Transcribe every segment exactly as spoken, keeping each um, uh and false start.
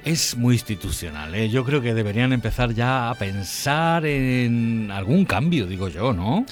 es muy institucional, ¿eh? Yo creo que deberían empezar ya a pensar en algún cambio, digo yo, ¿no?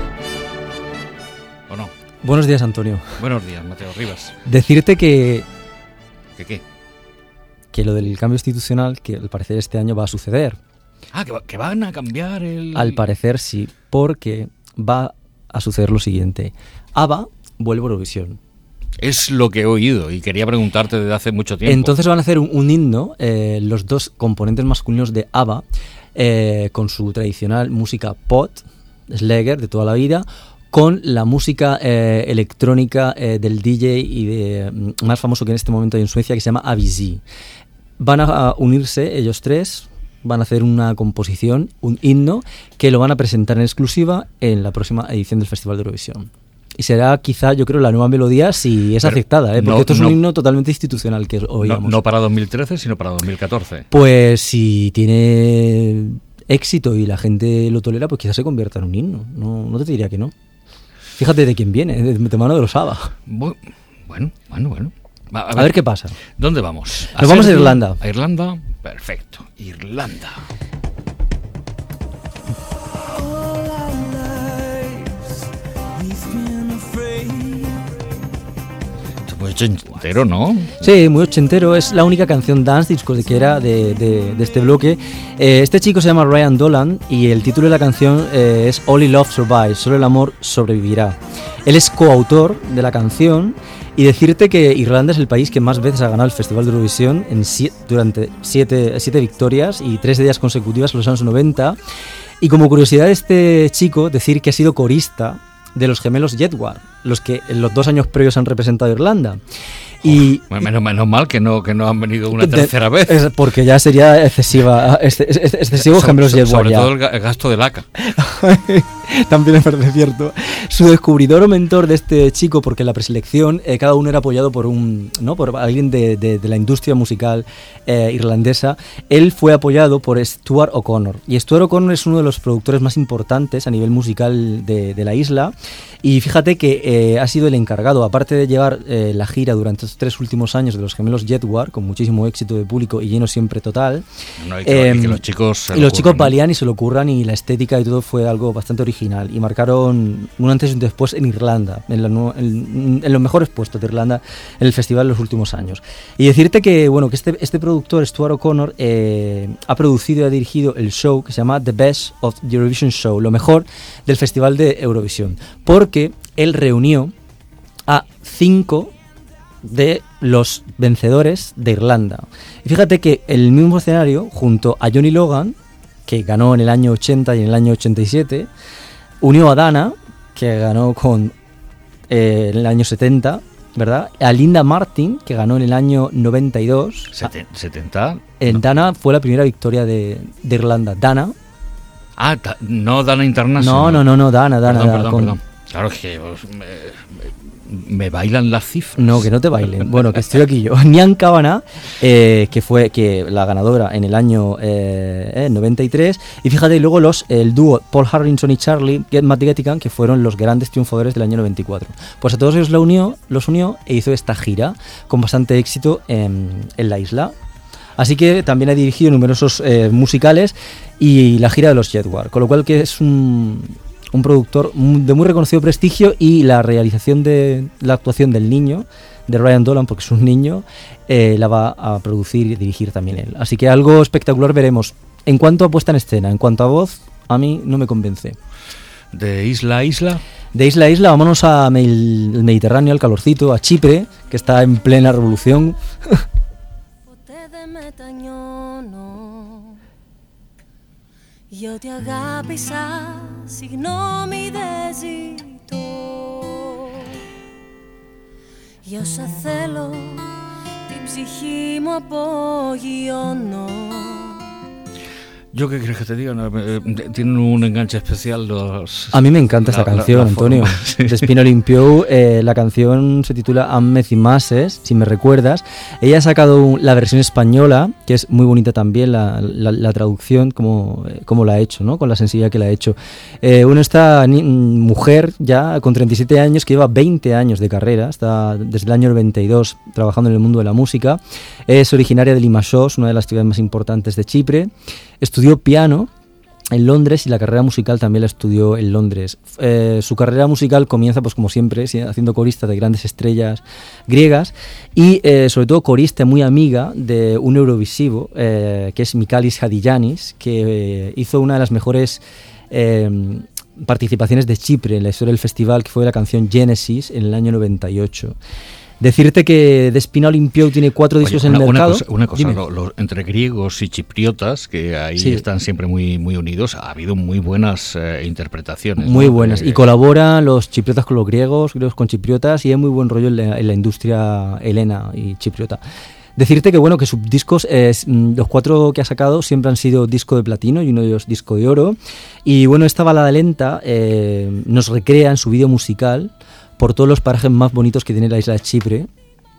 ¿O no? Buenos días, Antonio. Buenos días, Mateo Rivas. Decirte que... ¿Qué qué? Que lo del cambio institucional, que al parecer este año va a suceder. Ah, que, va, que van a cambiar el... Al parecer sí, porque va a suceder lo siguiente. ABBA vuelve a Eurovisión. Es lo que he oído y quería preguntarte desde hace mucho tiempo. Entonces van a hacer un, un himno, eh, los dos componentes masculinos de ABBA, eh, con su tradicional música pop, Schlager de toda la vida, con la música eh, electrónica eh, del D J y de, mm, más famoso que en este momento hay en Suecia, que se llama Avicii. Van a unirse ellos tres, van a hacer una composición, un himno, que lo van a presentar en exclusiva en la próxima edición del Festival de Eurovisión. Y será quizá, yo creo, la nueva melodía si es Pero aceptada, ¿eh? Porque no, esto es un no, himno totalmente institucional que oíamos. No, no para dos mil trece, sino para dos mil catorce. Pues si tiene éxito y la gente lo tolera, pues quizás se convierta en un himno. No, no te diría que no. Fíjate de quién viene, de, de mano de los ABBA. Bueno, bueno, bueno. Va, a, ver, a ver qué pasa. ¿Dónde vamos? Nos vamos a Irlanda. ¿A Irlanda? Perfecto. Irlanda. Muy ochentero, ¿no? Sí, muy ochentero. Es la única canción dance discotequera de, de, de este bloque. Eh, este chico se llama Ryan Dolan y el título de la canción eh, es Only Love Survives, solo el amor sobrevivirá. Él es coautor de la canción y decirte que Irlanda es el país que más veces ha ganado el Festival de Eurovisión en siete, durante siete, siete victorias y tres de ellas consecutivas en los años noventa. Y como curiosidad de este chico, decir que ha sido corista de los gemelos Jedward, los que en los dos años previos han representado a Irlanda. Y oh, menos, menos mal que no que no han venido una tercera de, vez. Porque ya sería excesiva, excesivo so, gemelos so, Jedward. Sobre ya. todo el, el gasto de laca. También me parece cierto. Su descubridor o mentor de este chico, porque en la preselección eh, cada uno era apoyado por un, ¿no? por alguien de, de, de la industria musical eh, irlandesa. Él fue apoyado por Stuart O'Connor. Y Stuart O'Connor es uno de los productores más importantes a nivel musical de, de la isla. Y fíjate que eh, ha sido el encargado, aparte de llevar eh, la gira durante estos tres últimos años de los gemelos Jedward, con muchísimo éxito de público y lleno siempre total. No, y que, eh, y que los chicos y los chicos valían y se lo curran, y la estética y todo fue algo bastante original. Y marcaron un antes y un después en Irlanda, en, la, en, en los mejores puestos de Irlanda en el festival en los últimos años. Y decirte que, bueno, que este, este productor, Stuart O'Connor, eh, ha producido y ha dirigido el show que se llama The Best of the Eurovision Show, lo mejor del Festival de Eurovisión. Porque él reunió a cinco de los vencedores de Irlanda. Y fíjate que el mismo escenario, junto a Johnny Logan, que ganó en el año ochenta y en el año ochenta y siete, unió a Dana, que ganó con eh, en el año setenta, ¿verdad? A Linda Martin, que ganó en el año noventa y dos. ¿setenta? En no. Dana fue la primera victoria de, de Irlanda. Dana. Ah, ta, no Dana International. No, no, no, no, Dana, Dana. Perdón, Dana perdón, con... perdón. Claro que pues, me, me bailan las cifras. No, que no te bailen. Bueno, que estoy aquí yo. Nyan Kavanagh, eh, que fue que la ganadora en el año eh, eh, noventa y tres. Y fíjate, y luego los, el dúo Paul Harrington y Charlie Matt Gettigan, que fueron los grandes triunfadores del año noventa y cuatro. Pues a todos ellos lo unió, los unió e hizo esta gira con bastante éxito en, en la isla. Así que también ha dirigido numerosos eh, musicales y la gira de los Jedward, con lo cual que es un, un productor de muy reconocido prestigio, y la realización de la actuación del niño, de Ryan Dolan, porque es un niño, eh, la va a producir y dirigir también él. Así que algo espectacular veremos. En cuanto a puesta en escena, en cuanto a voz, a mí no me convence. ¿De isla a isla? De isla a isla, vámonos al Mediterráneo, al calorcito, a Chipre, que está en plena revolución. Io ti αγάπησα, συγγνώμη δεν ζητώ. Για όσα θέλω, την ψυχή μου απογειώνω. Yo qué crees que te diga, no, eh, tienen un enganche especial los... A mí me encanta esta la, canción, la, la Antonio. sí. De Spino Limpio, eh, la canción se titula Ammez y Mases, si me recuerdas. Ella ha sacado un, la versión española, que es muy bonita también, la, la, la traducción, como, como la ha hecho, ¿no? Con la sensibilidad que la ha hecho. Eh, bueno, esta ni, mujer ya con treinta y siete años, que lleva veinte años de carrera, está desde el año noventa y dos trabajando en el mundo de la música, es originaria de Limassol, una de las ciudades más importantes de Chipre. Estudió piano en Londres y la carrera musical también la estudió en Londres. Eh, su carrera musical comienza, pues como siempre, haciendo corista de grandes estrellas griegas y eh, sobre todo corista muy amiga de un Eurovisivo, eh, que es Michalis Hadjiannis, que eh, hizo una de las mejores eh, participaciones de Chipre en la historia del festival, que fue la canción Genesis en el año noventa y ocho. Decirte que de Spino Limpio tiene cuatro discos Oye, en una, el mercado. Una cosa, una cosa lo, lo, entre griegos y chipriotas, que ahí sí. están siempre muy, muy unidos, ha habido muy buenas eh, interpretaciones. Muy ¿no? buenas. Eh, y colaboran los chipriotas con los griegos, griegos con chipriotas, y hay muy buen rollo en la, en la industria helena y chipriota. Decirte que bueno, que sus discos, eh, los cuatro que ha sacado siempre han sido disco de platino y uno de ellos disco de oro. Y bueno, esta balada lenta eh, nos recrea en su vídeo musical por todos los parajes más bonitos que tiene la isla de Chipre.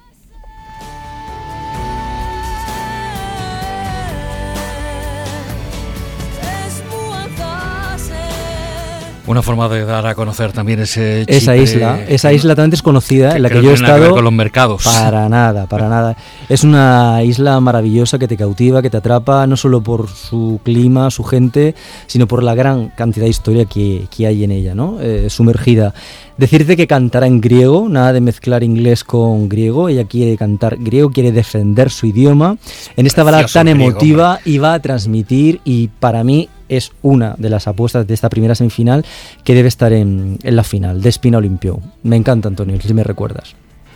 Una forma de dar a conocer también ese Chipre, esa isla, esa isla tan desconocida en la que yo he estado. Con los mercados. Para nada, para nada. Es una isla maravillosa que te cautiva, que te atrapa, no solo por su clima, su gente, sino por la gran cantidad de historia que, que hay en ella, ¿no? Eh, sumergida. Decirte que cantará en griego, nada de mezclar inglés con griego. Ella quiere cantar griego, quiere defender su idioma en esta balada tan griego, emotiva, hombre. Y va a transmitir, y para mí es una de las apuestas de esta primera semifinal que debe estar en, en la final, de Spino Limpio. Me encanta, Antonio, si me recuerdas.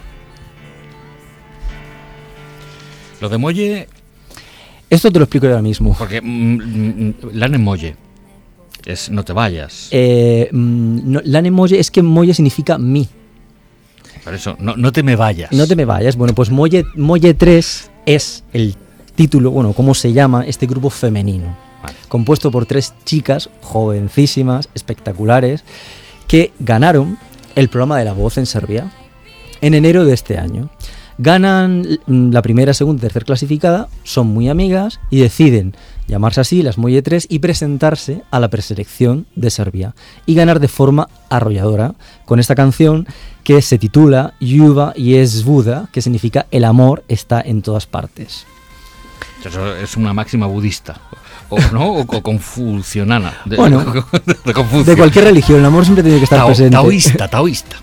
Lo de Molle... Esto te lo explico yo ahora mismo. Porque mmm, Lane Molle es no te vayas. Eh, no, Lane Molle es que Molle significa mí. Por eso, no, no te me vayas. No te me vayas. Bueno, pues Molle, Molle tres es el título, bueno, cómo se llama este grupo femenino. Vale. Compuesto por tres chicas jovencísimas, espectaculares, que ganaron el programa de La Voz en Serbia en enero de este año. Ganan la primera, segunda y tercera clasificada, son muy amigas y deciden llamarse así, las Molle tres, y presentarse a la preselección de Serbia y ganar de forma arrolladora con esta canción que se titula Ljubav je svuda, que significa el amor está en todas partes. Eso es una máxima budista. O, ¿no? o, o confucianana. De, bueno, de, de, de cualquier religión, el amor siempre tiene que estar Tao, presente. Taoísta, taoísta.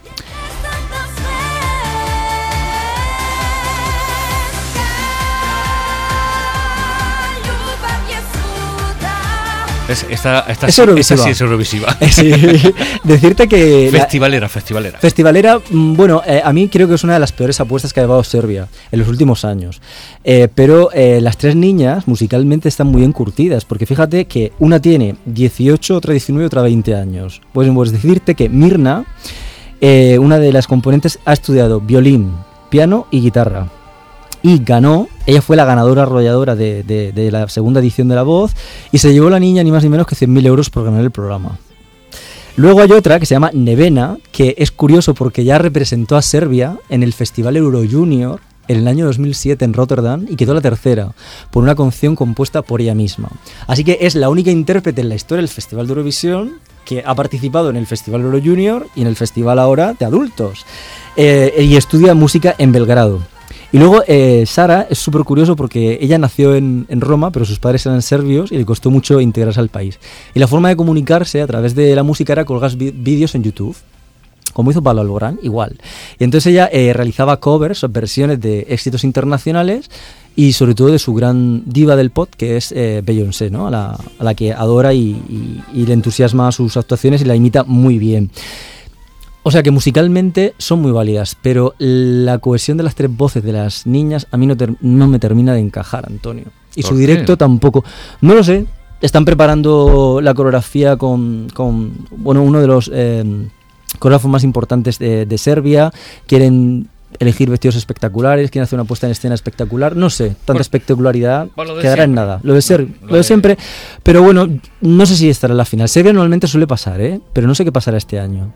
Es, esta, esta, es Eurovisiva. Esta sí es Eurovisiva. Sí. Decirte que... Festivalera, la, festivalera. Festivalera, bueno, eh, a mí creo que es una de las peores apuestas que ha llevado Serbia en los últimos años. Eh, pero eh, las tres niñas musicalmente están muy encurtidas, porque fíjate que una tiene dieciocho, otra diecinueve, otra veinte años. Pues, pues decirte que Mirna, eh, una de las componentes, ha estudiado violín, piano y guitarra. Y ganó, ella fue la ganadora arrolladora de, de, de la segunda edición de La Voz y se llevó la niña ni más ni menos que cien mil euros por ganar el programa. Luego hay otra que se llama Nevena, que es curioso porque ya representó a Serbia en el Festival Euro Junior en el año dos mil siete en Rotterdam y quedó la tercera por una canción compuesta por ella misma. Así que es la única intérprete en la historia del Festival de Eurovisión que ha participado en el Festival Euro Junior y en el Festival ahora de adultos. Eh, y estudia música en Belgrado. Y luego eh, Sara es súper curioso porque ella nació en, en Roma, pero sus padres eran serbios y le costó mucho integrarse al país. Y la forma de comunicarse a través de la música era colgar vídeos en YouTube, como hizo Pablo Alborán, igual. Y entonces ella eh, realizaba covers, versiones de éxitos internacionales y sobre todo de su gran diva del pop, que es eh, Beyoncé, ¿no? a, la, a la que adora y, y, y le entusiasma sus actuaciones y la imita muy bien. O sea que musicalmente son muy válidas, pero la cohesión de las tres voces de las niñas a mí no, ter- no me termina de encajar, Antonio. Y su directo tampoco. No lo sé. Están preparando la coreografía con, con bueno, uno de los eh, coreógrafos más importantes de, de Serbia. Quieren elegir vestidos espectaculares, quieren hacer una puesta en escena espectacular, no sé, tanta bueno, espectacularidad bueno, quedará siempre. en nada, lo de ser, no, lo, lo de siempre, pero bueno, no sé si estará en la final. Serbia normalmente suele pasar, ¿eh? Pero no sé qué pasará este año.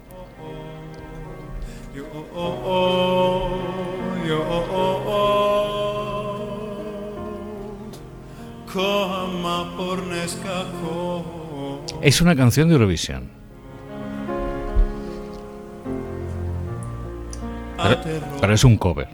Es una canción de Eurovisión. Pero, pero es un cover.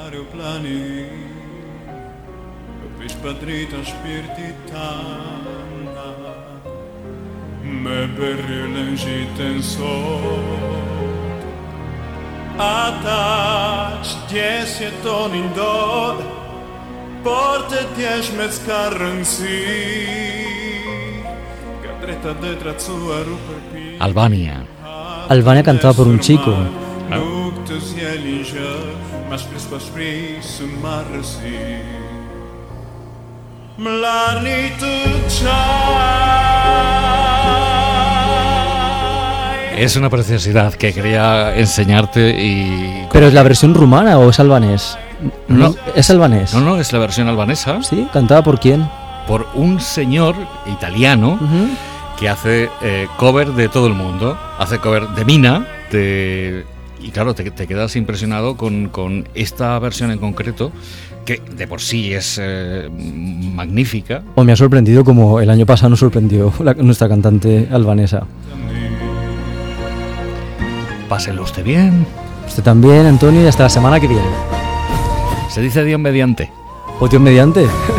Albania. Albania cantada por un chico. ¿No? Es una preciosidad que quería enseñarte y... ¿Pero es la versión rumana o es albanés? No, no es albanés. No, no, es la versión albanesa. ¿Sí? ¿Cantada por quién? Por un señor italiano uh-huh. que hace eh, cover de todo el mundo. Hace cover de Mina, de... y claro, te, te quedas impresionado con, con esta versión en concreto, que de por sí es eh, magnífica. O me ha sorprendido como el año pasado nos sorprendió la, nuestra cantante albanesa. Pásenlo usted bien. Usted también, Antonio, y hasta la semana que viene. Se dice Dios mediante. ¿O Dios mediante?